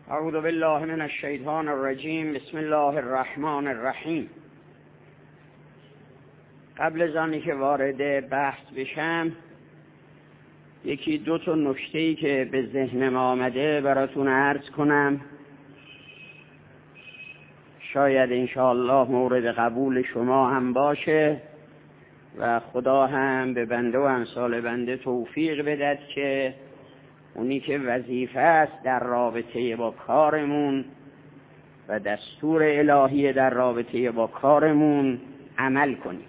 اعوذ بالله من الشیطان الرجیم. بسم الله الرحمن الرحیم. قبل از آنی که وارد بحث بشم یکی دو تا نکته‌ای که به ذهنم آمده براتون عرض کنم، شاید انشاءالله مورد قبول شما هم باشه و خدا هم به بنده و امثال بنده توفیق بدهد که اونی که وظیفه است در رابطه با کارمون و دستور الهی در رابطه با کارمون عمل کنیم.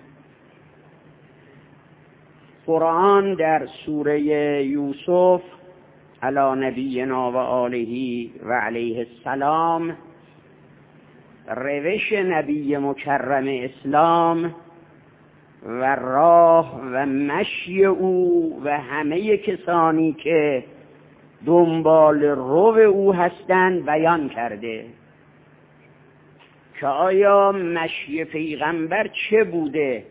قرآن در سوره یوسف علی نبینا و آله و علیه السلام روش نبی مکرم اسلام و راه و مشی او و همه کسانی که دنبال رو او هستند بیان کرده که آیا مشی پیغمبر چه بوده،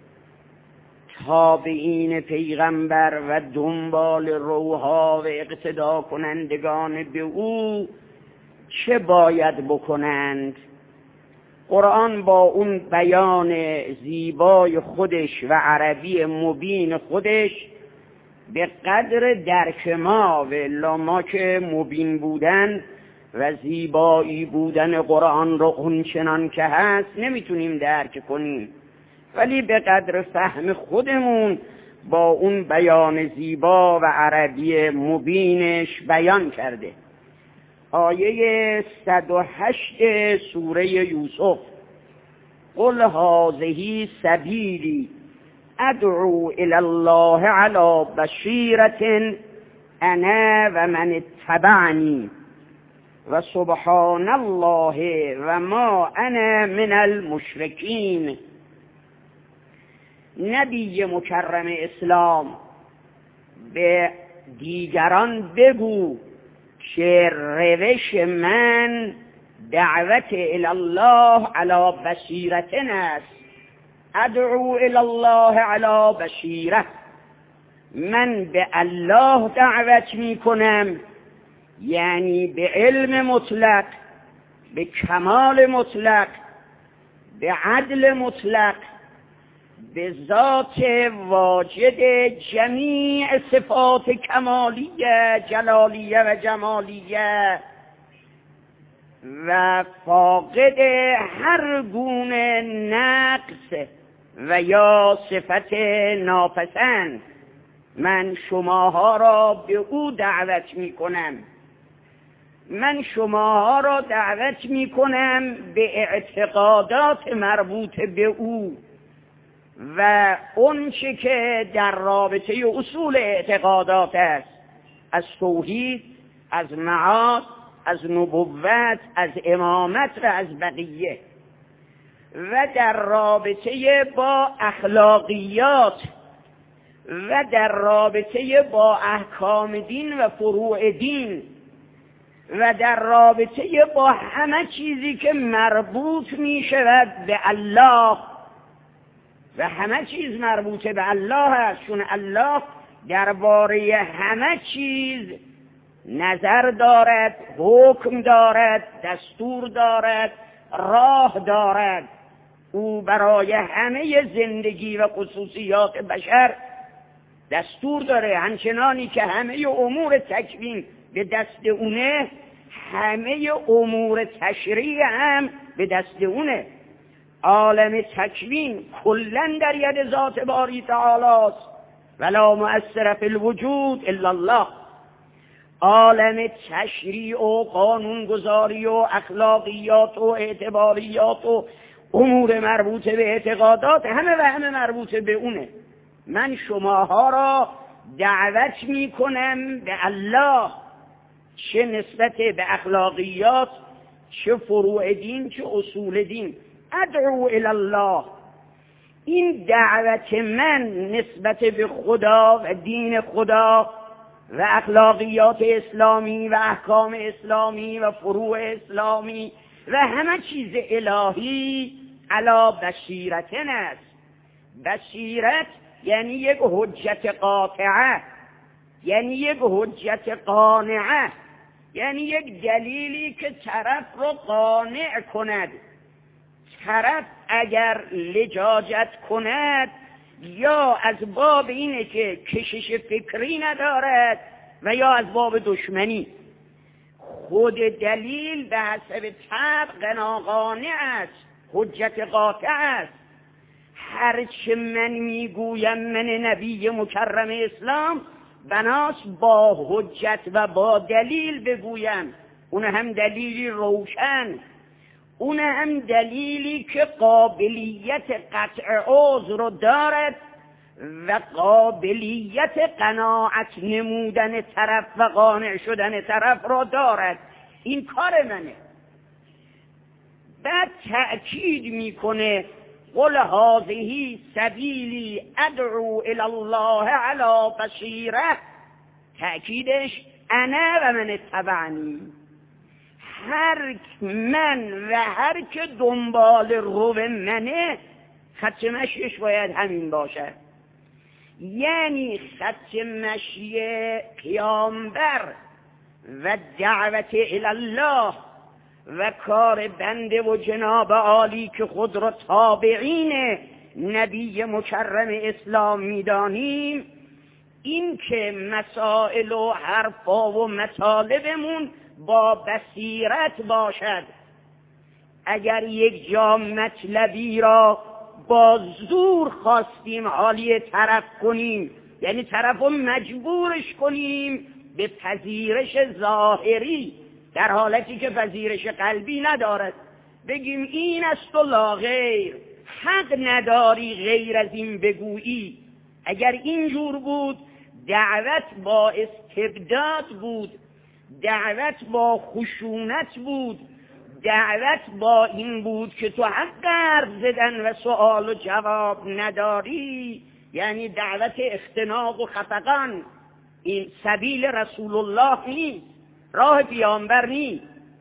تابعین پیغمبر و دنبال روها و اقتدا کنندگان به او چه باید بکنند. قرآن با اون بیان زیبای خودش و عربی مبین خودش به قدر درک ما و ما که مبین بودن و زیبایی بودن قرآن رو اونچنان که هست نمیتونیم درک کنیم، ولی به قدر فهم خودمون با اون بیان زیبا و عربی مبینش بیان کرده. آیه 108 سوره یوسف: قل هذه سبیلی ادعو الی الله علی بصیرة انا و من اتبعنی و سبحان الله و ما انا من المشرکین. نبی مکرم اسلام به دیگران بگو که روش من دعوت الی الله علی بصیرة است. ادعو الی الله علی بصیرة، من به الله دعوت می کنم، یعنی به علم مطلق، به کمال مطلق، به عدل مطلق، به ذات واجد جمیع صفات کمالیه، جلالیه و جمالیه و فاقد هر گونه نقص و یا صفت ناپسند. من شماها را به او دعوت می کنم، من شماها را دعوت می کنم به اعتقادات مربوط به او و اون چه که در رابطه اصول اعتقادات است، از توحید، از معاد، از نبوت، از امامت و از بقیه، و در رابطه با اخلاقیات و در رابطه با احکام دین و فروع دین و در رابطه با همه چیزی که مربوط می شود به الله و همه چیز مربوط به الله است، چون الله درباره همه چیز نظر دارد، حکم دارد، دستور دارد، راه دارد. او برای همه زندگی و خصوصیات بشر دستور داره. همچنانی که همه امور تکوین به دست اونه، همه امور تشریع هم به دست اونه. عالم تکوین کلن در ید ذات باری تعالی است، ولا مؤثر فی الوجود الا الله. عالم تشریع و قانونگذاری و اخلاقیات و اعتباریات و امور مربوط به اعتقادات همه مربوط به اونه. من شماها را دعوت می کنم به الله، چه نسبت به اخلاقیات، چه فروع دین، چه اصول دین. ادعو الی الله، این دعوت من نسبت به خدا و دین خدا و اخلاقیات اسلامی و احکام اسلامی و فروع اسلامی و همه چیز الهی علی بصیرة است. بصیرت یعنی یک حجت قاطعه، یعنی یک حجت قانعه، یعنی یک دلیلی که طرف رو قانع کند. طرف اگر لجاجت کند یا از باب اینه که کشش فکری ندارد و یا از باب دشمنی. خود دلیل به حسب طبع قانع است، حجت قاطع است. هرچه من میگویم من نبی مکرم اسلام بناس با حجت و با دلیل بگویم. اون هم دلیلی روشن، اون هم دلیلی که قابلیت قطع عذر رو دارد و قابلیت قناعت نمودن طرف و قانع شدن طرف را دارد. این کار منه. بعد تأکید میکنه قل هذه سبیلی ادعو الی الله علی بصیره. تأکیدش انا و من اتبعنی. من و هر که دنبال رو منه خط مشیش باید همین باشه. یعنی خط مشی پیامبر و دعوت الی الله و کار بنده و جناب عالی که خود را تابعین نبی مکرم اسلام میدانیم این که مسائل و حرفا و مطالبمون با بصیرت باشد. اگر یک جا مطلبی را با زور خواستیم حالی طرف کنیم، یعنی طرف رو مجبورش کنیم به پذیرش ظاهری در حالتی که پذیرش قلبی ندارد، بگیم این است و لا غیر، حق نداری غیر از این بگویی. اگر اینجور بود دعوت با استبداد بود، دعوت با خشونت بود، دعوت با این بود که تو حق حرف زدن و سوال و جواب نداری، یعنی دعوت اختناق و خفقان. این سبیل رسول الله نیست، راه پیامبر نیست.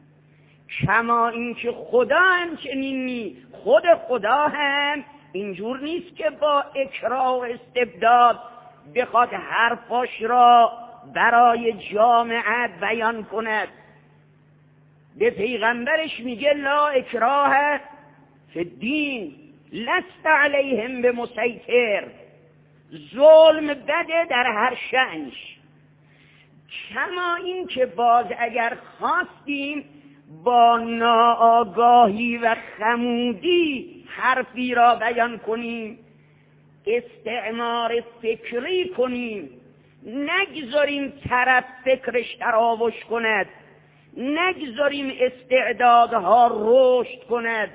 کما این که خدا هم چنین نیست، خود خدا هم اینجور نیست که با اکراه و استبداد بخواد حرفاش را برای جامعه بیان کند. به پیغمبرش میگه لا اکراه فی الدین لست علیهم بمسیطر. ظلم بده در هر شأنش. کما این که باز اگر خواستیم با ناآگاهی و خمودی حرفی را بیان کنیم، استعمار فکری کنیم، نگذاریم طرف فکرش تراوش کند، نگذاریم استعدادها رشد کند،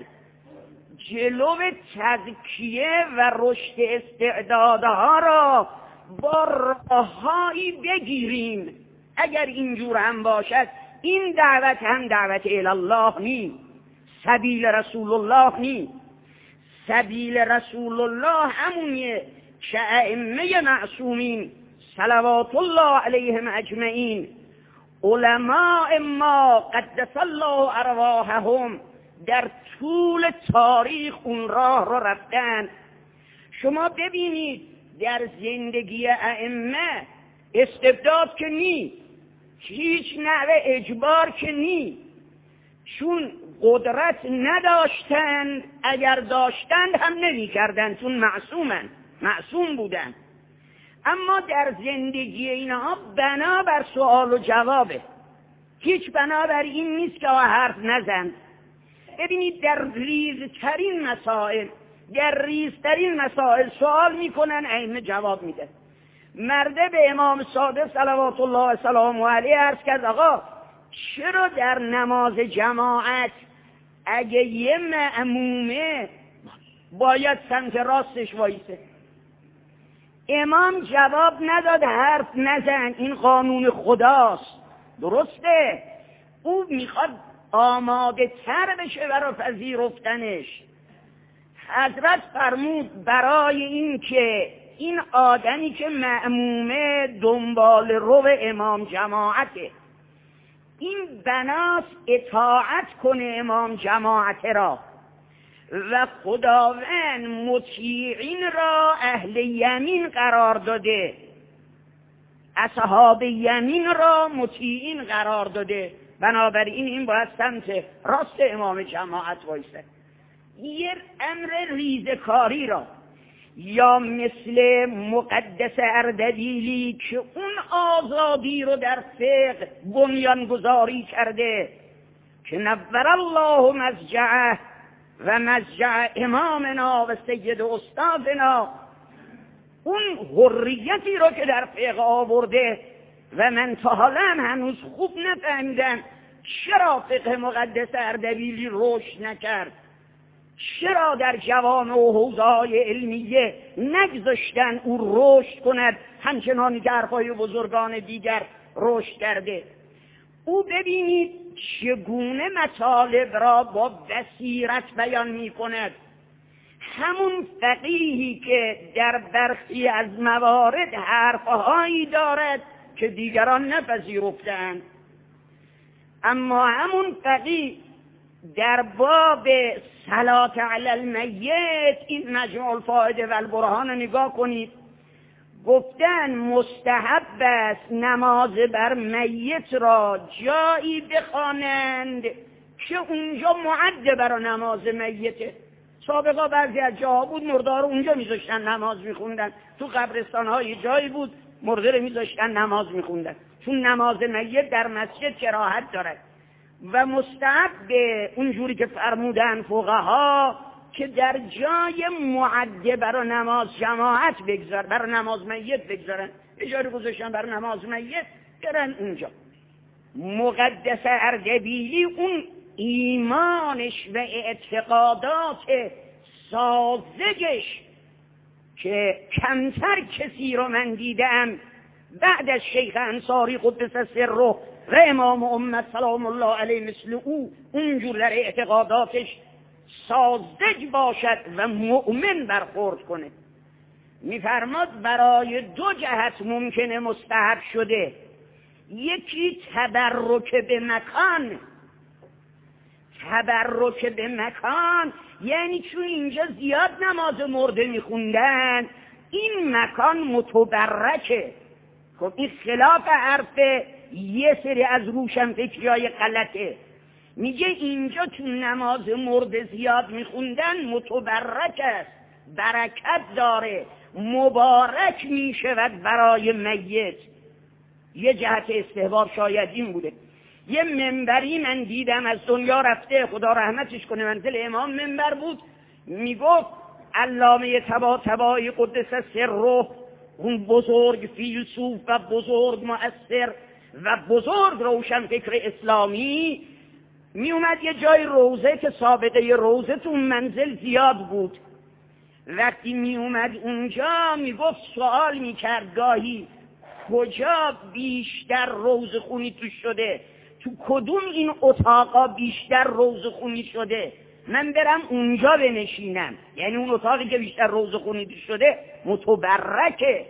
جلو تزکیه و رشد استعدادها را با راههایی بگیریم. اگر اینجور هم باشد این دعوت هم دعوت الی الله نیست، سبیل رسول الله نیست. سبیل رسول الله همونیه که ائمه معصومین صلوات الله علیهم اجمعین، علماء ما قدس الله ارواحهم، در طول تاریخ اون راه را رفتن. شما ببینید در زندگی ائمه استبداد که نیست، هیچ نوع اجبار که نیست، چون قدرت نداشتند، اگر داشتند هم نمی کردند چون معصوم بودند. اما در زندگی اینها بنا بر سوال و جوابه، هیچ بنا بر این نیست که حرف نزن. ببینید در ریزترین مسائل سوال میکنن، ائمه جواب میده. مرده به امام صادق صلوات الله و سلامه علیه عرض کرد آقا چرا در نماز جماعت اگه یه مأمومه باید سمت راستش وایسه؟ امام جواب نداد حرف نزن، این قانون خداست. درسته، او میخواد آماده تر بشه برای پذیرفتنش. حضرت فرمود برای این که این آدمی که مأمومه دنبال رو امام جماعته، این بناس اطاعت کنه امام جماعت را و خداوند مطیعین را اهل یمین قرار داده. اصحاب یمین را مطیعین قرار داده، بنابراین این باید سمت راست امام جماعت وایسه. یه امر ریزکاری را یا مثل مقدس اردبیلی که اون آزادی رو در فقه بنیانگذاری کرده که نور الله مضجعه و مضجع امامنا و سید استادنا، اون حریتی رو که در فقه آورده و من تا حالا هنوز خوب نفهمیدم چرا فقه مقدس اردبیلی رشد نکرد، چرا در جوامع و حوزه‌های علمیه نگذاشتن او رشد کند همچنانی که حرفای بزرگان دیگر رشد کرده. او ببینید چگونه مطالب را با بصیرت بیان می کند. همون فقیهی که در برخی از موارد حرفهایی دارد که دیگران نپذیرفتند، اما همون فقیه در باب صلات علی المیت، این مجموع الفائده و البرهان نگاه کنید، گفتن مستحب است نماز بر میت را جایی بخوانند که اونجا معد برای نماز میته. سابقا بعضی از جاها بود مرده رو اونجا میذاشتن نماز میخوندن، تو قبرستان های جایی بود مرده رو میذاشتن نماز میخوندن، چون نماز میت در مسجد کراهت دارد. و مستحب به اونجوری که فرمودن فقها که در جای معده برای نماز جماعت بگذار، برای نماز میت بگذارن، اجاره گذاشتن برای نماز میت برن اونجا. مقدس اردبیلی اون ایمانش و اعتقادات ساذجش که کمتر کسی رو من دیدم بعد از شیخ انصاری قدس سره و امام امت سلام الله علیه مثل او اونجور در اعتقاداتش ساذج باشد و مؤمن برخورد کنه. میفرماد برای دو جهت ممکنه مستحب شده، یکی تبرک به مکان. تبرک به مکان یعنی چون اینجا زیاد نماز مرده میخوندن این مکان متبرکه. خب این خلاف حرف یه سری از روشنفکریای غلطه. میگه اینجا چون نماز مرده زیاد میخوندن متبرک است، برکت داره، مبارک میشود برای میت. یه جهت استحباب شاید این بوده. یه منبری من دیدم از دنیا رفته، خدا رحمتش کنه، منزل امام منبر بود، میگفت علامه طباطبایی قدس سره، اون بزرگ فیلسوف و بزرگ مؤثر و بزرگ روشنفکر اسلامی، می اومد یه جای روزه که سابقه روزه تو منزل زیاد بود، وقتی می اومد اونجا میگفت سوال میکرد گاهی کجا بیشتر روزه خونی تو شده، تو کدوم این اتاقا بیشتر روزه خونی شده، من برم اونجا بنشینم. یعنی اون اتاقی که بیشتر روزه خونی تو شده متبرکه.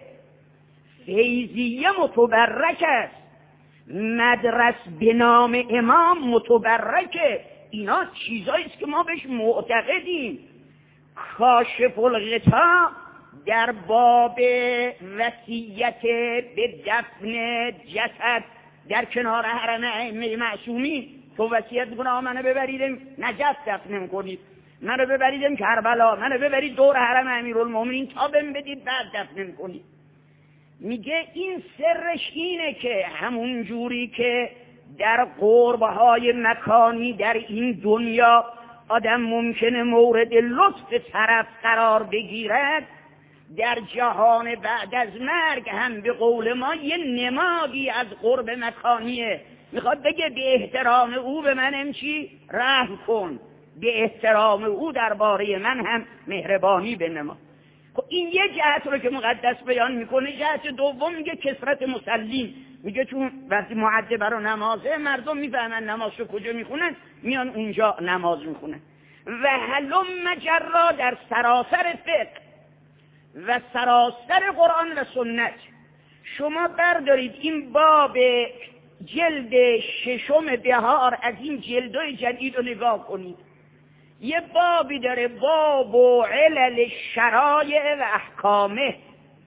فیضیه متبرک است، مدرس به نام امام متبرکه. اینا چیزایی است که ما بهش معتقدیم. کاشف الغطا در باب وصیت به دفن جسد در کنار حرم ائمه معصومین، تو وصیت میکنه منو ببریدم نجف دفنم کنید، منو ببریدم کربلا، منو ببرید دور حرم امیرالمومنین تا بهم بدید بعد دفنم کنید. میگه این سرش اینه که همون جوری که در قربهای مکانی در این دنیا آدم ممکنه مورد لطف طرف قرار بگیرد، در جهان بعد از مرگ هم به قول ما یه نمادی از قرب مکانیه. میخواد بگه به احترام او به منم چی؟ رحم کن، به احترام او درباره من هم مهربانی بنما. خب این یه جهت رو که مقدس بیان میکنه. جهت دوم میگه کثرت مسلین. میگه چون وقتی معده برای نمازه مردم میفهمن نماز رو کجا میخونن، میان اونجا نماز میخونن. و هلم مجرا در سراسر فقه و سراسر قرآن و سنت شما بردارید این باب جلد ششم بهار از این جلدای جدید رو نگاه کنید. یه بابی داره، باب و علل شرایع و احکامه.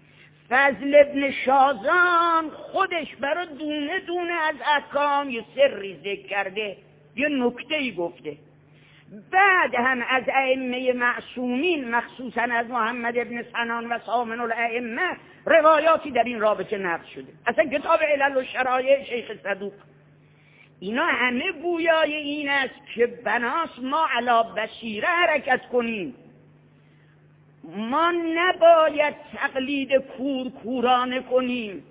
فضل ابن شازان خودش برای دونه دونه از احکام یه سری ذکر کرده، یه نکته‌ای گفته. بعد هم از ائمه معصومین مخصوصا از محمد ابن سنان و سامن الائمه روایاتی در این رابطه نقل شده. اصلا کتاب علل و شرایع شیخ صدوق، اینا همه گویای این است که بناس ما علی بصیره حرکت کنیم. ما نباید تقلید کورکورانه کنیم،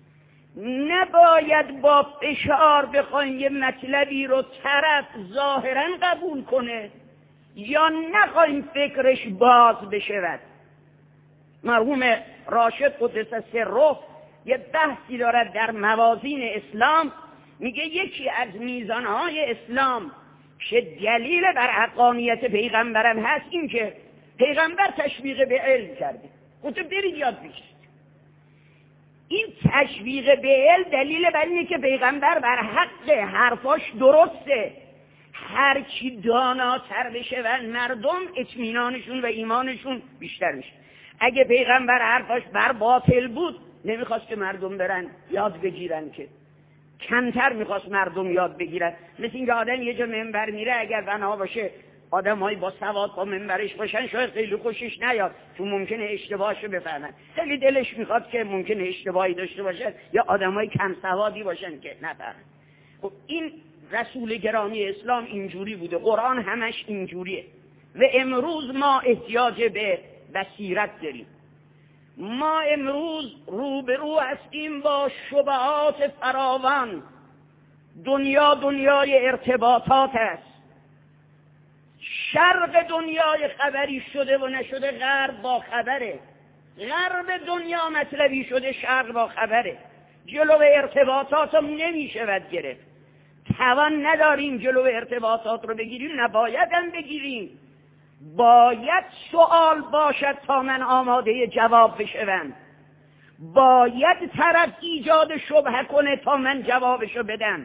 نباید با فشار بخوایم یه مطلبی رو طرف ظاهرا قبول کنه یا نخوایم فکرش باز بشود. مرحوم راشد قدس سره یه بحثی دارد در موازین اسلام، میگه یکی از میزانهای اسلام که دلیل بر حقانیت پیغمبرم هست این که پیغمبر تشویق به علم کرده، گفته برید یاد بگیرید. این تشویق به علم دلیل بر اینه که پیغمبر بر حق حرفاش درسته. هر کی داناتر بشه و مردم اطمینانشون و ایمانشون بیشتر میشه. اگه پیغمبر حرفاش بر باطل بود نمیخواست که مردم برن یاد بگیرن، که کمتر میخواست مردم یاد بگیرن. مثل اینکه آدم یه جا منبر میره، اگر بنا باشه آدمایی با سواد با منبرش باشن شاید خیلی خوشش نیاد، چون ممکنه اشتباهشو بفهمن. خیلی دلش میخواد که ممکنه اشتباهی داشته باشن یا آدمای کم سوادی باشن که نفهمن. خب این رسول گرامی اسلام اینجوری بوده، قرآن همش اینجوریه. و امروز ما احتیاج به بصیرت داریم. ما امروز روبرو هستیم با شبهات فراوان. دنیا دنیای ارتباطات است. شرق دنیای خبری شده و نشده، غرب با خبره. غرب دنیا مطلبی شده، شرق با خبره. جلو ارتباطات هم نمی شود گرفت. توان نداریم جلو ارتباطات رو بگیریم، نباید هم بگیریم. باید سوال باشد تا من آماده جواب بشوم. باید طرف ایجاد شبهه کنه تا من جوابشو بدم.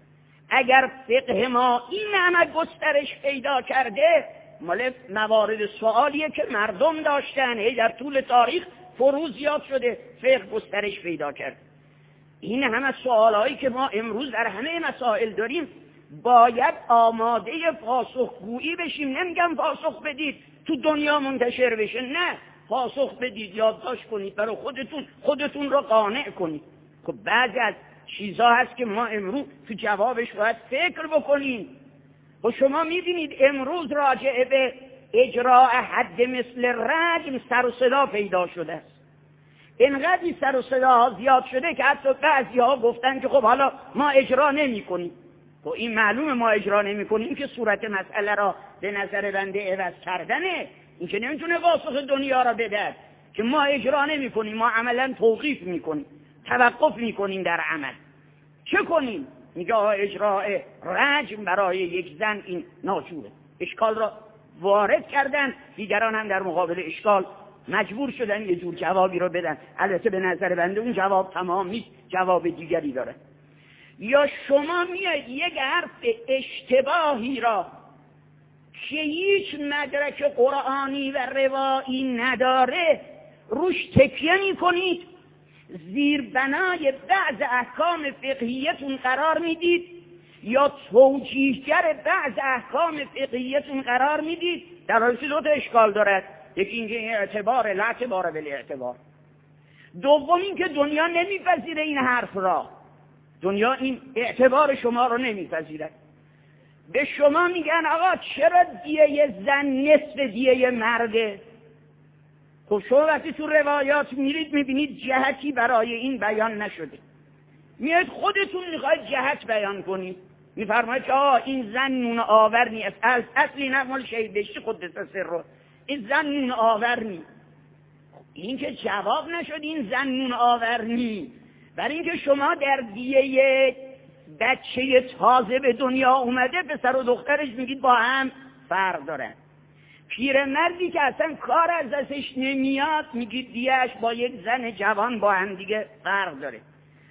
اگر فقه ما این همه گسترش پیدا کرده، مال موارد سوالیه که مردم داشتن، در طول تاریخ فروز زیاد شده، فقه گسترش پیدا کرد. این همه سوالایی که ما امروز در همه مسائل داریم باید آماده پاسخگویی بشیم. نمیگم پاسخ بدید تو دنیا منتشر بشه، نه، پاسخ بدید، یادداشت کنید برای خودتون رو قانع کنید. خب بعضی از چیزا هست که ما امروز تو جوابش باید فکر بکنیم. و شما میبینید امروز راجع به اجراء حد مثل رجم سر و صدا پیدا شده است. اینقدر سر و صدا زیاد شده که حتی بعضی ها گفتن که خب حالا ما اجرا نمی کنیم. خب این معلومه ما اجرا نمی کنیم که صورت مسئله را به نظر بنده عوض کردنه. این که نمیتونه واسخ دنیا را بده که ما اجرا نمی کنیم، ما عملا توقیف می کنیم، توقف می کنیم در عمل. چه کنیم؟ میگه اجراء رجم برای یک زن این ناجوره. اشکال را وارد کردن، دیگران هم در مقابل اشکال مجبور شدن یه جور جوابی رو بدن. البته به نظر بنده اون جواب تمام نیست، جواب دیگری داره. یا شما میاید یک حرف اشتباهی را که هیچ مدرک قرآنی و روایی نداره روش تکیه میکنید، زیر بنای بعض احکام فقهیتون قرار میدید یا توجیهگر بعض احکام فقهیتون قرار میدید. در حالی که دو تا اشکال دارد. یکی اینکه اعتبار لا اعتبار بالاعتبار، دوم اینکه دنیا نمیپذیره این حرف را. دنیا این اعتبار شما رو نمیپذیره. به شما میگن آقا چرا دیه زن نصف دیه مرده؟ خب شما وقتی تو روایات میرید میبینید جهتی برای این بیان نشده. میاد خودتون میخواید جهت بیان کنید، میفرماید که این زن نون آور نیست. اصلی نقمال شهید بشتی قدس سره، این زن نون آور نی. این که جواب نشد این زن نون آور نی. برای اینکه شما در دیه بچه تازه به دنیا اومده پسر و دخترش میگید با هم فرق دارن. پیرمردی که اصلا کار از دستش نمیاد میگید دیهش با یک زن جوان با هم دیگه فرق داره.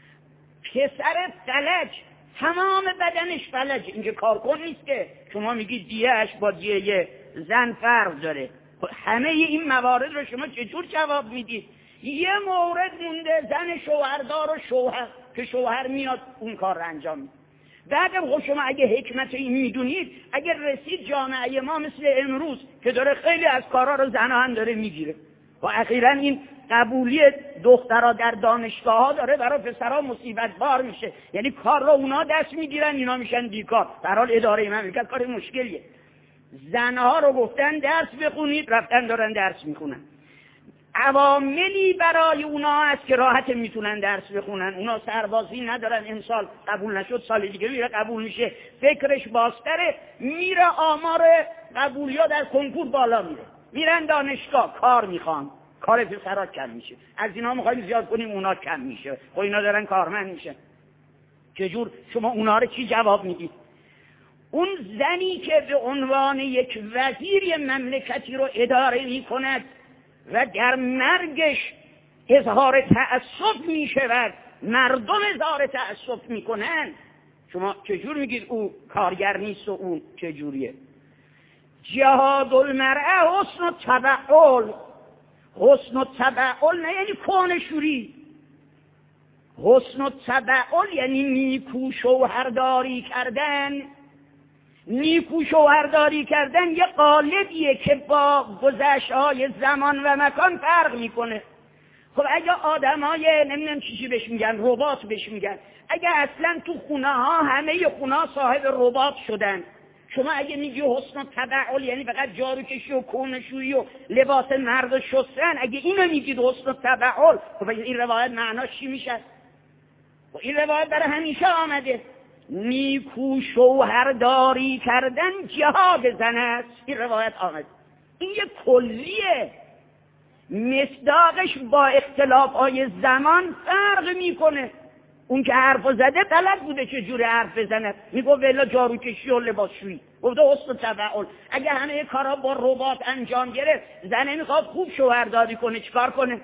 پسر فلج تمام بدنش فلج، اینکه کار کن نیست که شما میگید دیهش با دیه زن فرق داره. همه این موارد رو شما چجور جواب میدید؟ یه مورد مونده، زن شوهردار و شوهر که شوهر میاد اون کار رو انجام میده. بعد خب شما اگه حکمت این میدونید، اگر رسید جامعه ما مثل امروز که داره خیلی از کارا رو زنها هم داره میگیره و اخیراً این قبولی دخترها در دانشگاه ها داره برای پسرها مصیبت بار میشه، یعنی کار رو اونا دست میگیرن، اینا میشن بیکار. در حال اداره مملکت کار مشکلیه. زنها رو گفتن درس بخونید، رفتن دارن درس میخونن. عواملی برای اونا هست که راحت میتونن درس بخونن. اونا سربازی ندارن، امسال قبول نشد سال دیگه میره قبول میشه، فکرش بازتره، میره آمار قبولیا در کنکور بالا میره، میرن دانشگاه کار میخوان، کار پسرها کم میشه. از اینا میخوایم زیاد کنیم اونا کم میشه، خب اینا دارن کارمند میشن. چجور شما اونا رو چی جواب میدید؟ اون زنی که به عنوان یک وزیر مملکتی رو اداره میکند و در مرگش اظهار تأسف میشود، مردم اظهار تأسف میکنن، شما چجور میگید او کارگر نیست و اون چجوریه؟ جهاد المرأه حسن التبعل. حسن التبعل نه یعنی کانشوری، حسن التبعل یعنی نیکو شوهرداری کردن. نیکو شوهرداری کردن یه قالبیه که با گذشت‌های زمان و مکان فرق میکنه. خب اگه آدمای نمیدونم چی بهش میگن، ربات بهش میگن، اگه اصلا تو خونه ها همه خونه ها صاحب ربات شدن، شما اگه میگی حسن تبعل یعنی فقط جارو کشی و کونشویی و لباس مرد شستن، اگه اینو میگید حسن تبعل، خب این روایت معناش چی میشه؟ خب این روایت برای همیشه آمده. نیکو شوهرداری کردن جهاد زن است، این روایت آمد. این یک کلیه، مصداقش با اختلاف‌های زمان فرق میکنه. اون که حرف زده غلط بوده چه جوری حرف بزنه، میگه ولا جاروکشی و لباسشویی، گفته حسن تبعل. اگه همه کارا با ربات انجام گرفت، زنه میخواد خوب شوهرداری کنه، چیکار کنه؟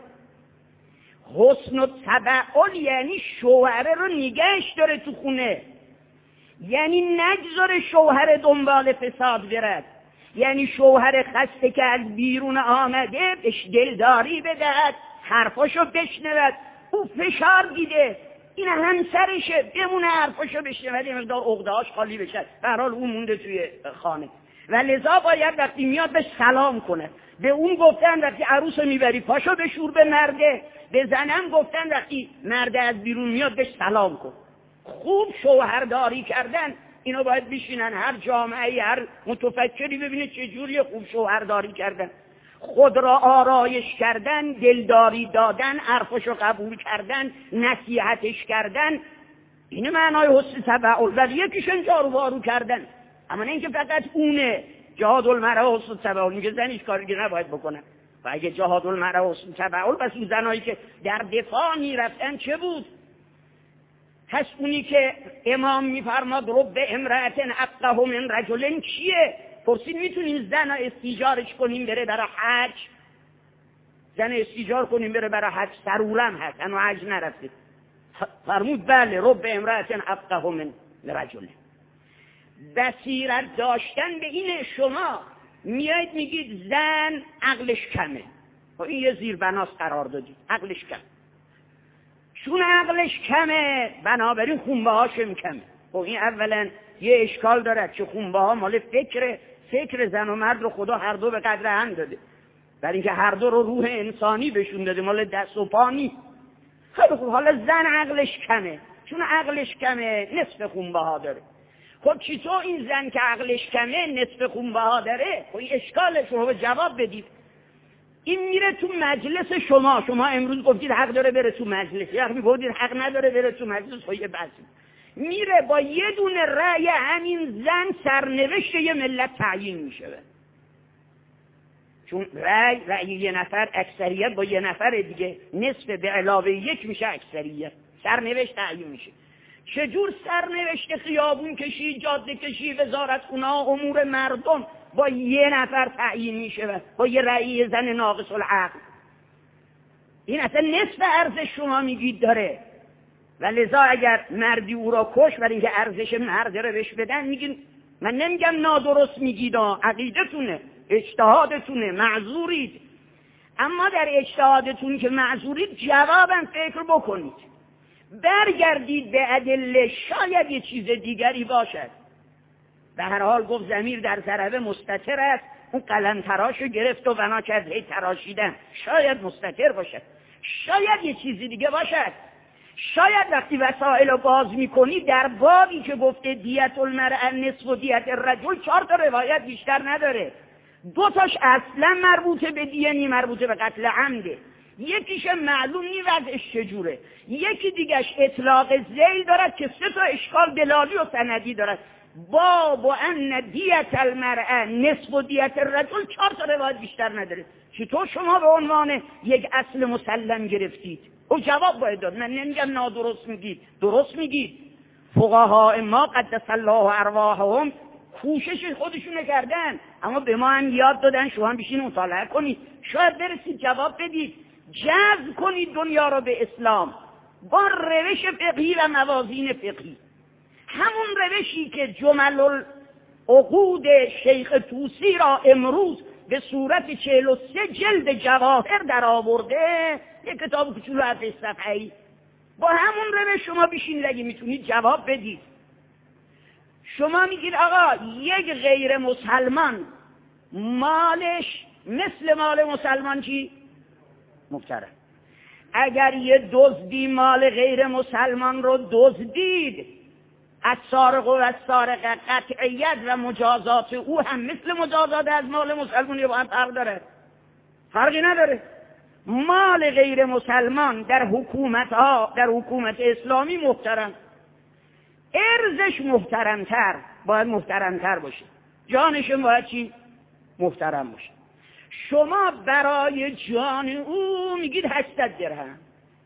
حسن تبعل یعنی شوهره رو نگهش داره تو خونه، یعنی نگذاره شوهر دنبال فساد برد، یعنی شوهر خسته که از بیرون آمده بهش دلداری بدهد، حرفاشو بشنود. او فشار دیده، این همسرشه، بمونه حرفاشو بشنود، یه مقدار عقده‌هاش خالی بشه، به هر حال اون مونده توی خانه و لذا باید وقتی میاد بهش سلام کنه. به اون گفتن وقتی عروسو میبری پاشو بشور به مرده، به زنم گفتن وقتی مرده از بیرون میاد بهش سلام کن. خوب شوهرداری کردن اینو باید بشینن هر جامعه، هر متفکری ببینه چه جوری خوب شوهرداری کردن. خود را آرایش کردن، دلداری دادن، حرفشو قبول کردن، نصیحتش کردن، این معنای حسن تبعل. ولی یکیشون جارو بارو کردن، اما نه اینکه فقط اونه. جهاد المرأه حسن تبعل میگه زن هیچ کاری دیگه نباید بکنن. و اگه جهاد المرأه حسن تبعل، پس اون زنایی که در دفاع میرفتن چه بود؟ پس اونی که امام میفرماد رب امرأتن افقه من رجل چیه؟ پرسید میتونیم زن استیجارش کنیم بره برای حج؟ زن استیجار کنیم بره برای حج؟ سرورم هست اما حج نرفته. فرمود بله، رب امرأتن افقه من رجل. بصیرت داشتن به اینه. شما میایید میگید زن عقلش کمه، این یه زیربناس قرار دادید، عقلش کمه. چون عقلش کمه بنابراین خونبه هاشم کمه. خب این اولا یه اشکال داره که خونبه ها مال فکر زن و مرد رو خدا هر دو به قدر هم داده، برای اینکه هر دو رو روح انسانی بهشون داده، مال دست و پا نیست. خیلی خوب، حالا زن عقلش کمه، چون عقلش کمه نصف خونبه ها داره. خب چطور این زن که عقلش کمه نصف خونبه ها داره؟ خب این اشکاله، شما جواب بدید. این میره تو مجلس شما امروز گفتید حق داره بره تو مجلس، یا گفتید حق نداره بره تو مجلس، خب یه بحث میره با یه دونه رأی همین زن سرنوشت یه ملت تعیین میشه. چون رأی یه نفر اکثریت با یه نفر دیگه نصف به علاوه یک میشه اکثریت، سرنوشت تعیین میشه. چجور سرنوشت خیابون کشی، جاده کشی، وزارتخونه، امور مردم با یه نفر تعیین میشه، با یه رأی زن ناقص العقل؟ این اصلا نصف ارزش شما میگید داره. و لذا اگر مردی او را کش برای اینکه ارزش مرد رو بهش بدن، میگین، من نمیگم نادرست میگید، عقیدتونه، اجتهادتونه، معذورید، اما در اجتهادتون که معذورید جوابم فکر بکنید، برگردید به ادله، شاید یه چیز دیگری باشد. به هر حال گفت ضمیر در ضربه مستتر است، اون قلم تراشو گرفت و بنا کرد هی تراشیدن، شاید مستتر باشد، شاید یه چیزی دیگه باشد. شاید وقتی وسائل رو باز میکنی در بابی که گفته دیت المرأة نصف و دیت الرجل 4 تا روایت بیشتر نداره. 2 تاش اصلا مربوطه به دیه، نی مربوطه به قتل عمده، یکیش معلوم نی وضعش چجوره، یکی دیگهش اطلاق ذیل دارد که 3 تا اشکال دلالی و سندی دارد. باب و ان دیت المرأة نصف و دیت الرجل 4 تا روایت بیشتر نداره. چطور شما به عنوان یک اصل مسلم گرفتید؟ او جواب باید داد. من نمیگم نادرست میگید، درست میگید. فقها ما قدس الله ارواحهم کوشش خودشون کردن، اما به ما هم یاد دادن شما هم بشین مطالعه کنید، شاید برسید جواب بدید، جذب کنید دنیا رو به اسلام با روش فقهی و موازین فقهی. همون روشی که جمل العقود شیخ طوسی را امروز به صورت 43 جلد جواهر در آورده، یک کتاب کوچولو 7 صفحه‌ای، با همون روش شما بشینید اگه میتونید جواب بدید. شما میگید آقا یک غیر مسلمان مالش مثل مال مسلمان چی؟ محترم. اگر یه دزدی مال غیر مسلمان رو دزدید، از سارق و از سارق قطعیت و مجازات او هم مثل مجازات از مال مسلمانی با هم فرق داره؟ فرقی نداره. مال غیر مسلمان در حکومت اسلامی محترم، ارزش محترمتر، باید محترمتر باشه، جانشون باید چی؟ محترم باشه. شما برای جان او میگید 800 درهم.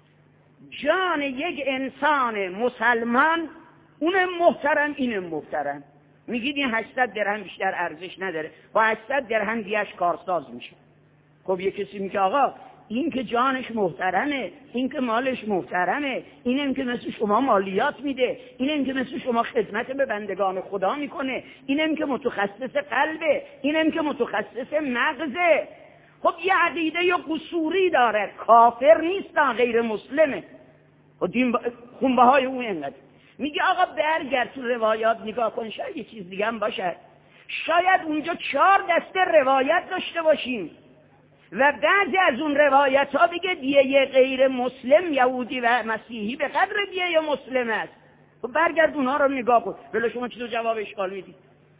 جان یک انسان مسلمان اونم محترم اینم محترم، میگید این 800 درهم بیشتر ارزش نداره، با 800 درهم دیش کارساز میشه. خب یه کسی میگه آقا این که جانش محترمه، این که مالش محترمه، اینم که مثل شما مالیات میده، اینم که مثل شما خدمت به بندگان خدا میکنه، اینم که متخصص قلبه، اینم که متخصص مغزه. خب یه عقیده یا قصوری داره، کافر نیست، غیر مسلمه و دین خونبه های اون اینقدر. میگه آقا برگرد تو روایات نگاه کن، شاید یه چیز دیگه هم باشه، شاید اونجا 4 دسته روایت داشته باشیم و بعضی از اون روایت ها بگه دیه غیر مسلم یهودی و مسیحی به قدر دیه مسلم است. خب برگرد اونها رو نگاه کن. بله شما چطور جواب اشکال میدید؟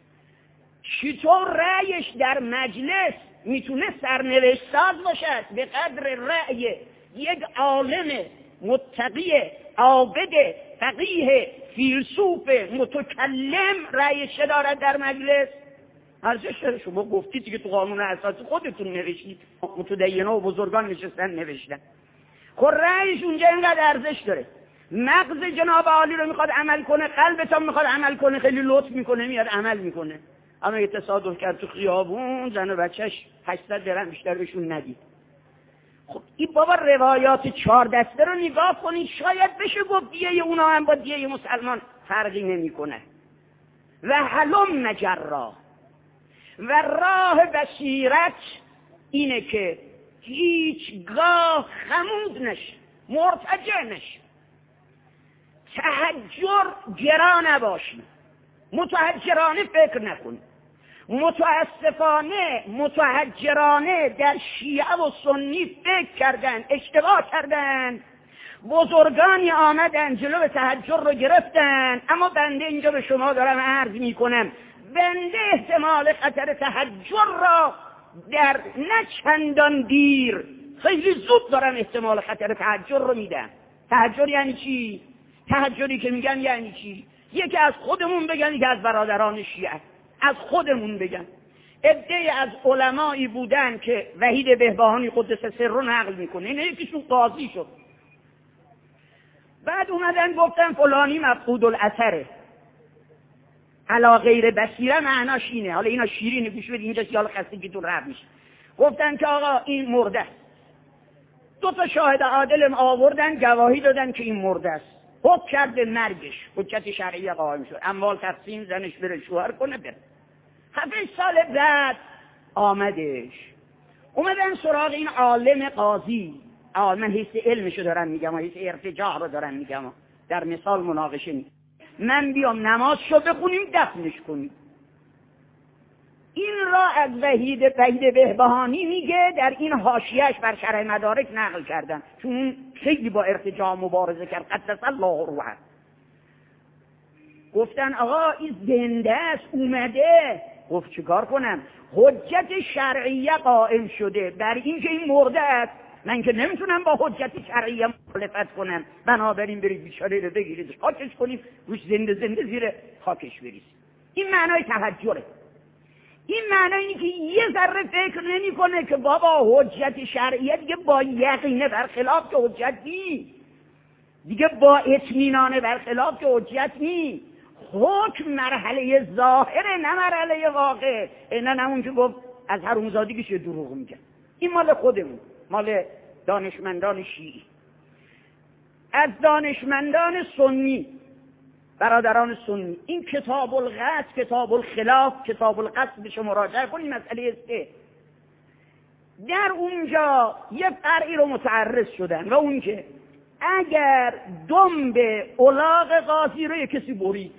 چطور رأیش در مجلس میتونه سرنوشت ساز باشد به قدر رأی یک عالم متقی عابد فقیه فیلسوف متکلم رأیش دارد در مجلس؟ ارزش داره. شما گفتید که تو قانون اساسی خودتون نوشتید، متدینا و بزرگان نشستن نوشتن. خب رأیش اونجا اینقدر ارزش داره. مغز جناب عالی رو میخواد عمل کنه، قلبتون میخواد عمل کنه، خیلی لطف میکنه میاد عمل میکنه. اما یه تصادف کرد تو خیابون زن و بچهش 800 درهم بیشتر بهشون ندید. خب این بابا روایات 4 دسته رو نگاه کنید، شاید بشه گفت دیه اونا هم با دیه مسلمان فرقی نمیکنه. و حلم مجرا و راه بصیرت اینه که هیچگاه خمود نشه، مرتجع نشه، تحجر گرا نباشی، متحجرانه فکر نکنی. متاسفانه متحجرانه در شیعه و سنی فکر کردن، اشتباه کردن. بزرگانی آمدن جلو تحجر رو گرفتن. اما بنده اینجا به شما دارم عرض میکنم، بنده احتمال خطر تحجر را در نه چندان دیر، خیلی زود دارم احتمال خطر تحجر رو میدم. تحجر یعنی چی؟ تحجری که میگن یعنی چی؟ یکی از خودمون بگن، یکی از برادران شیعه از خودمون بگن. عده‌ای از علمایی بودن که وحید بهبهانی قدس سر رو نقل میکنه، اینه یکیشون قاضی شد، بعد اومدن گفتن فلانی مفقود الاثره، علا غیر بصیره معناش اینه. حالا اینا شیرینه گوش بدید، اینجا سیال خستگیتون رفت میشه. گفتن که آقا این مرده است. 2 تا شاهد عادل آوردن گواهی دادن که این مرده است. حکم کرد به مرگش، حجت شرعی قائم شد، اموال تقسیم، زنش بره شوهر کنه بره. 7 سال بعد آمدش اومدن سراغ این عالم قاضی. من حیث علمشو دارم میگم و حیث ارتجاع رو دارم میگم، در مثال مناقشه نیست. من بیام نمازشو بخونیم دفنش کنیم. این را از وحید بهبهانی میگه، در این حاشیه‌اش بر شرح مدارک نقل کردن، چون خیلی با ارتجاع مبارزه کرد قدس الله روحه. گفتن آقا این زنده است اومده. گفت چیکار کنم؟ حجت شرعیه قائم شده بر این که این مرده است، من که نمیتونم با حجت شرعیه مخالفت کنم، بنابراین برید بیچاره رو بگیرید خاکش کنیم، روش زنده زیر خاکش بریزید. این معنای تهجره. این معنی اینه که یه ذره فکر نمی‌کنه که بابا حجت شرعیه دیگه با یقینه برخلاف که حجت نیست، دیگه با اطمینان برخلاف که حجت نیست. حکم مرحله ظاهره نه مرحله واقع. نه اون که گفت از حرومزادگیش دروغ میگه. این مال خودمون، مال دانشمندان شیعی. از دانشمندان سنی، برادران سنی، این کتاب القصد، کتاب الخلاف، کتاب القصد بشه مراجعه کنیم. مسئله است در اونجا یه فرعی رو متعرض شدن و اون که اگر دنب الاغ قاضی رو یک کسی برید،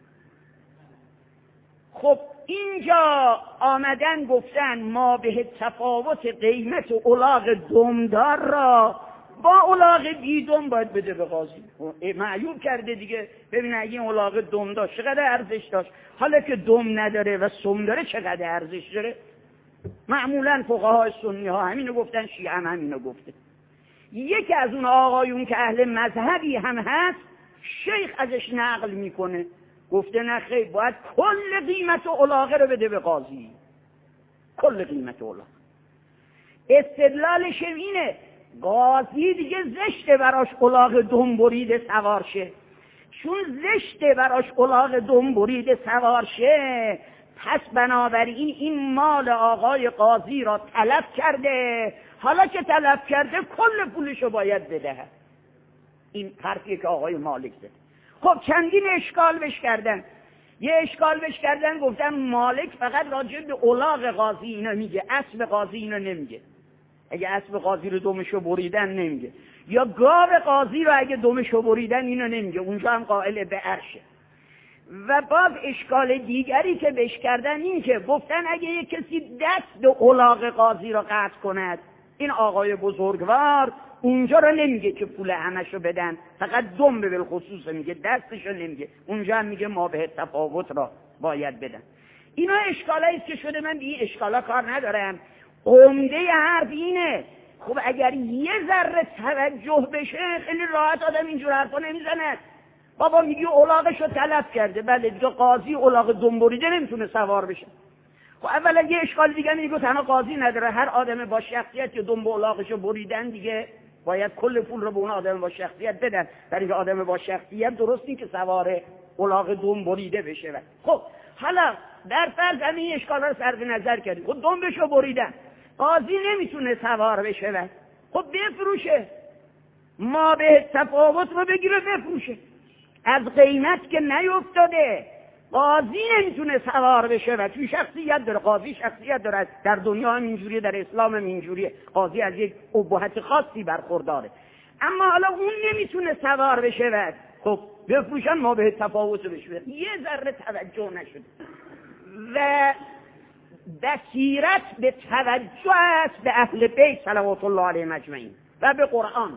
خب اینجا آمدن گفتن ما به تفاوت قیمت الاغ دمدار را با الاغ بیدم باید بده به قاضی. معیوب کرده دیگه. ببین اگه این الاغ دم داشت چقدر ارزش داشت، حالا که دم نداره و سم داره چقدر ارزش داره. معمولا فقهای سنی ها همینو گفتن، شیعه هم همینو گفته. یکی از اون آقایون که اهل مذهبی هم هست، شیخ ازش نقل میکنه، گفته نه خیر، باید کل قیمت الاغ رو بده به قاضی، کل قیمت الاغ. استدلالش اینه قاضی دیگه زشته براش الاغ دم بریده سوار شه، چون زشته براش الاغ دم بریده سوار شه، پس بنابراین این مال آقای قاضی را طلب کرده، حالا که طلب کرده کل پولشو باید بده. این حرفیه که آقای مالک زد. خب چندین اشکال بش کردن. یه اشکال بش کردن گفتن مالک فقط راجع به الاغ قاضی اینو میگه، اسب قاضی اینو نمیگه. اگه اسب قاضی رو دمشو بریدن نمیگه، یا گاو قاضی رو اگه دمشو بریدن اینو نمیگه، اونجا هم قائل به عرشه. و باز اشکال دیگری که بش کردن این که گفتن اگه یک کسی دست الاغ قاضی رو قطع کند، این آقای بزرگوار اونجا رو نمیگه که پول همشو بدن، فقط دم به بالخصوص میگه، دستشو نمیگه. اونجا هم میگه ما به تفاوت را باید بدن. اینا اشکالایی است که شده، من به این اشکالا کار ندارم. عمده حرف اینه خب اگر یه ذره توجه بشه خیلی راحت آدم اینجور حرفا نمیزنه. بابا میگی الاغشو طلب کرده، بله دیگه قاضی الاغ دم بریده نمیتونه سوار بشه. خب اولا یه اشکال دیگه میگه تنها قاضی نداره، هر آدم با شخصیت که دم الاغشو بریدن دیگه باید کل پول رو به اون آدم با شخصیت بدن، برای اینکه آدم با شخصیت درست نیست که سوار الاغ دم بریده بشه. خب حالا در فرض همین اشکالا رو صرف نظر کردیم، خب دمبشو بریدن، قاضی نمیتونه سوار بشه، خب بفروشه، ما به تفاوت رو بگیره بفروشه، از قیمت که نیفتاده. قاضی نمیتونه سوار بشه و توی شخصیت داره، قاضی شخصیت داره، در دنیا هم اینجوریه، در اسلام هم اینجوریه، قاضی از یک ابهت خاصی برخورداره. اما حالا اون نمیتونه سوار بشه و خب بفروشن، ما به تفاوت بشه. یه ذره توجه نشد و بصیرت به توجه است به اهل بیت صلوات الله علیهم اجمعین و به قرآن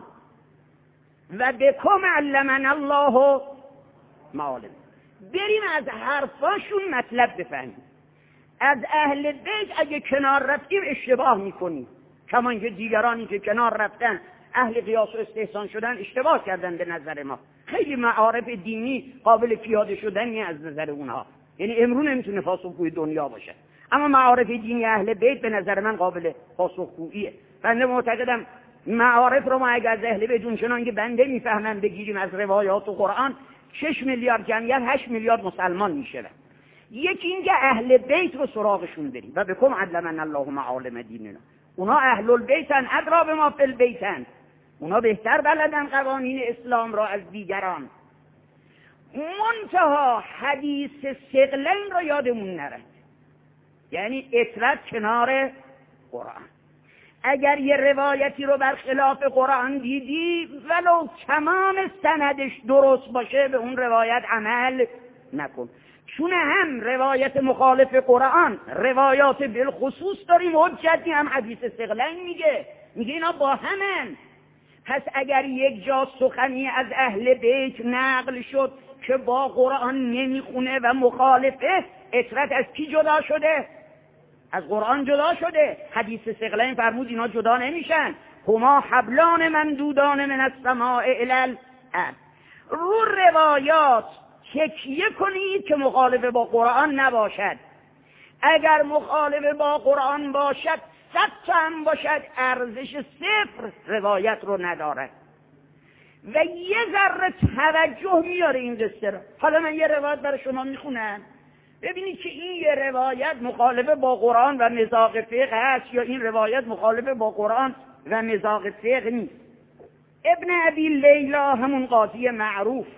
و به کم علمنا الله معالم. بریم از حرفاشون مطلب بفهمیم. از اهل بیت اگه کنار رفتیم اشتباه میکنیم، کمان که دیگرانی که کنار رفتن اهل قیاس و استحسان شدن اشتباه کردن به نظر ما. خیلی معارف دینی قابل پیاده شدنی از نظر اونها، یعنی امرو نمیتونه پاسخگوی دنیا باشه، اما معارف دینی اهل بیت به نظر من قابل پاسخگوییه. بنده معتقدم معارف رو ما اگر از اهل بیت اونچنان که بنده میفهمم بگیریم از روایات و قرآن، 6 میلیارد جمعیت 8 میلیارد مسلمان میشه. یکی اینکه اهل بیت رو سراغشون بریم و بکم علمنا الله معالم دیننا. اونا اهل البیتن، ادرا بما فی البیتن، اونا بهتر بلدن قوانین اسلام را از دیگران. منتها حدیث ثقلین رو یادمون نره، یعنی اطرد کنار قرآن. اگر یه روایتی رو برخلاف قرآن دیدی ولو تمام سندش درست باشه به اون روایت عمل نکن، چون هم روایت مخالف قرآن روایات بالخصوص داریم، حجتی هم حدیث استقلال میگه اینا با همن. پس اگر یک جا سخنی از اهل بیت نقل شد که با قرآن نمیخونه و مخالفه، اطرت از کی جدا شده؟ از قرآن جدا شده. حدیث استقلال فرمود اینا جدا نمیشن، هما حبلان ممدودان من السماء الی الارض. رو روایات تکیه کنید که مخالف با قرآن نباشد. اگر مخالف با قرآن باشد 100 تا هم باشد ارزش 0 روایت رو ندارد و یه ذره توجه میاره این قصه رو. حالا من یه روایت برای شما میخونم ببینید که این یه روایت مخالف با قرآن و مذاق فقه هست یا این روایت مخالف با قرآن و مذاق فقه نیست. ابن ابی لیلا همون قاضی معروف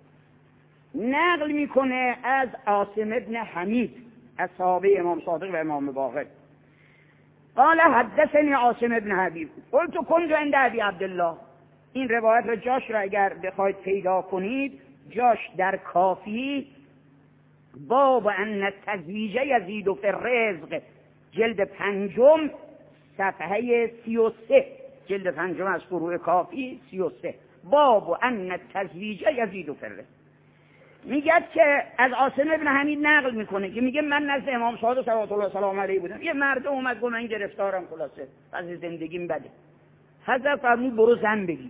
نقل میکنه از عاصم ابن حمید از صحابه امام صادق و امام باقر قال حدثني عاصم ابن حبیب قلت كنت عند ابي عبدالله. این روایت رو جاش رو اگر بخواید پیدا کنید جاش در کافی باب ان التزویج یزید فی الرزق جلد 5 صفحه 33 جلد 5 از فروع کافی 33 باب ان التزویج یزید فی الرزق. میگه که از عاصم ابن حمید نقل میکنه که میگه من نزد امام صادق صلوات الله سلام علیه بودم، یه مرد اومد گفت من گرفتارم، خلاصه از زندگیم بده. حضرت فرمود برو زن بگیر،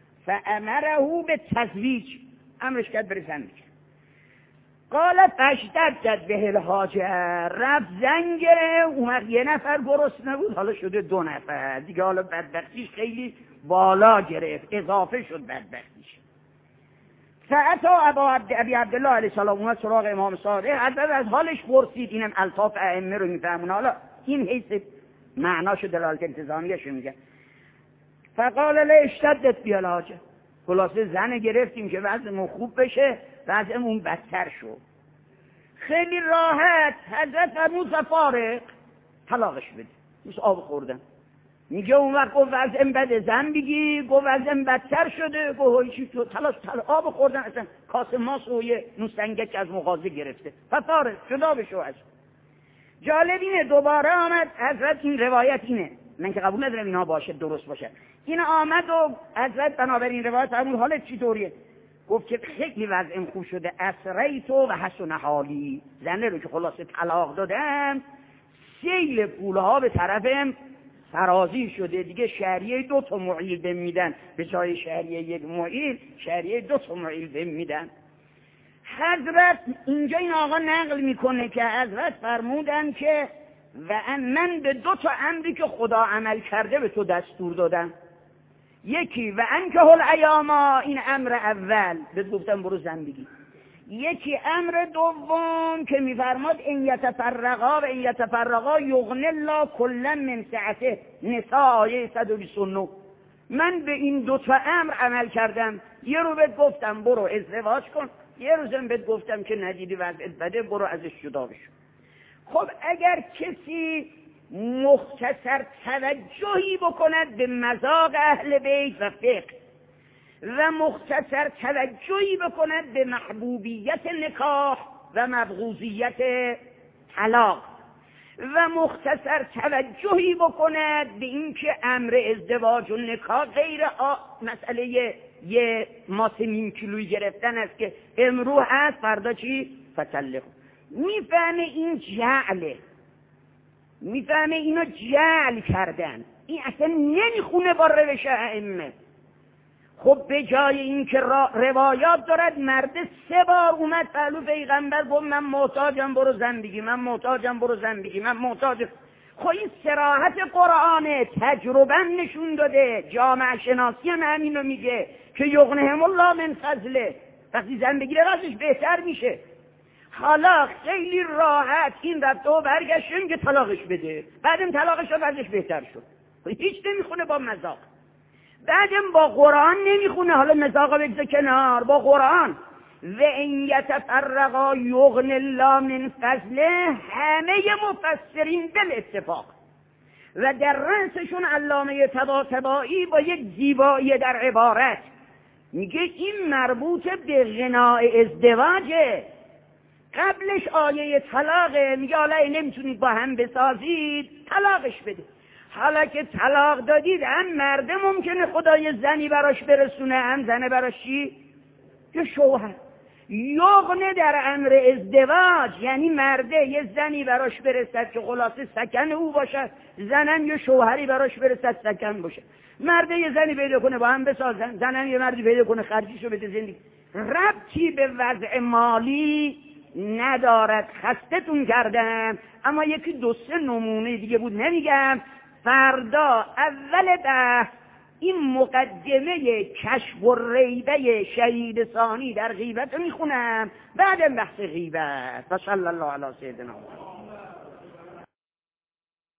فامره به تزویج، امرش کرد بره زن بگیر. قال فاشتدت به الحاجه، رفت زن گرفت، اون یه نفر گرسنه بود حالا شده 2 نفر دیگه، حالا بدبختیش خیلی بالا گرفت، اضافه شد بدبختیش. فاتا ابی عبدالله علیه السلام اومد سراغ امام صادق، حضرت از حالش پرسید، اینم الطاف ائمه رو میفهمون، حالا این حیث معناش دلالت التزامیش میگه. فقال لا اشتدت بی الحاجه، خلاصه زن گرفتیم که وضعمون خوب بشه، وضعمون بدتر شد. خیلی راحت حضرت فرمود فارق، طلاقش بده، مثل آب خوردن. میگه اون وقت گفت وضعم بده زن بگی، گفت وضعم بدتر شده، گفت چی تو آب خوردن، اصلا کاسه ماست و یه نوسنگک از مغازه گرفته، فطاره جدا بشو. از جالب اینه دوباره آمد حضرت، این روایت اینه، من که قبول ندارم اینا باشه درست باشه، این آمد و حضرت بنابراین روایت فرمود حالت چطوریه؟ گفت که خیلی وضعم خوب شده، اسریتو و حسن حالی، زنه رو که خلاصه طلاق دادم سیل پولها به طرفم فرازی شده دیگه، شهریه 2 تا معیل بهم میدن به جای شهریه 1 معیل، شهریه 2 تا معیل بهم میدن. حضرت اینجا این آقا نقل میکنه که حضرت فرمودن که و من به 2 تا امری که خدا عمل کرده به تو دستور دادم، یکی و انکه الایاما، این امر اول بهت گفتم برو زن بگی، یکی امر دوم که میفرماد ان یتفرقا و ان یتفرقا یغنی الله کلا من سعته، نساء آیه 129. من به این 2 تا امر عمل کردم، یه رو بهت گفتم برو ازدواج کن، یه روزم بهت گفتم که ندیدی وضعت بده برو ازش جدا بشو. خب اگر کسی مختصر توجهی بکند به مذاق اهل بیت و فقه و مختصر توجهی بکند به محبوبیت نکاح و مبغوضیت طلاق و مختصر توجهی بکند به اینکه امر ازدواج و نکاح غیر مسئله یه ماس نیم کیلویی گرفتن است که امرو هست فردا چی؟ فطلقوا. میفهمه این جعله، میفهمه اینا جعل کردن، این اصلا نمیخونه با روش ائمه. خب به جای این که روایات دارد مرد 3 بار اومد پهلو پیغمبر گفت من محتاجم برو زن بگی، من محتاجم برو زن بگی، من محتاجم. خب این صراحت قرآنه، تجربه نشون داده، جامعه شناسی هم همینو میگه که یغنیهم الله من فضله، وقتی زن بگیره وضعش بهتر میشه. حالا خیلی راحت این رفته و برگشت که طلاقش بده، بعدم طلاقش شد وضعش بهتر شد. هیچ نمیخونه با مذاق، بعدم با قرآن نمیخونه. حالا مذاق بگذار کنار، با قرآن و این یتفرقا یغنی الله من فضله، همه مفسرین بالاتفاق و در رأسشون علامه طباطبایی با یک زیبایی در عبارت میگه این مربوط به غناء ازدواجه. قبلش آیه طلاقه، میگه حالا نمیتونید با هم بسازید طلاقش بده. حالا که طلاق دادید هم مرده ممکنه خدای زنی براش برسونه، هم زنه براش چی؟ یه شوهر. یغنه در امر ازدواج یعنی مرده یه زنی براش برسد که خلاصه سکن او باشه، زنم یه شوهری براش برسد سکن باشه. مرده یه زنی پیدا کنه با هم بسازن، زنم یه مردی پیدا کنه خرجیشو بده زندگی. ربطی به وضع مالی ندارد. خستتون کردم، اما یکی دو سه نمونه دیگه بود نمیگم. فردا اول بحث این مقدمه کشف و ریبه شهید ثانی در غیبت میخونم، بعدم بحث غیبت. و صلی الله علی سیدنا محمد.